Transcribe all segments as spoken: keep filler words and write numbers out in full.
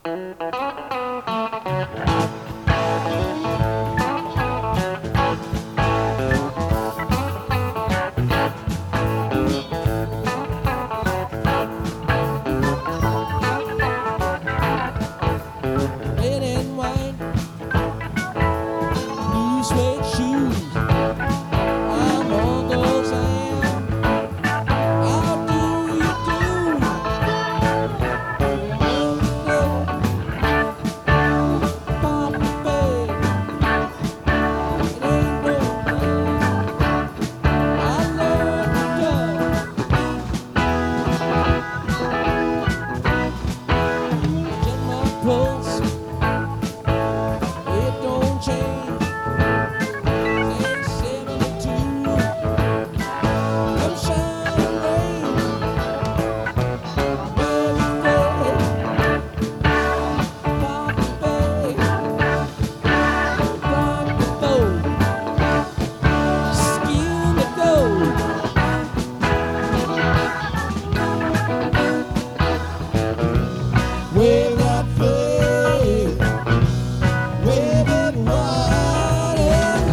Red and white, blue suede shoes. I'm Uncle Sam. How do you do? Papa, babe, it ain't no lie. I love you, check my pulse. It don't change. Ain't seventy-two. I'm shining rain. Baby, babe, Papa, babe, rock the boat, skin the gold. Wave that flag, wave it wide and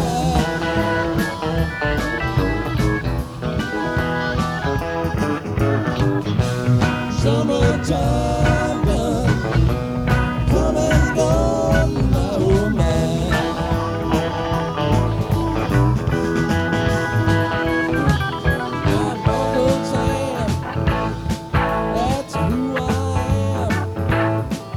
high. Summertime done, come and gone, my oh my. I'm Uncle Sam, that's who I am.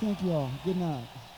Thank you all. Good night.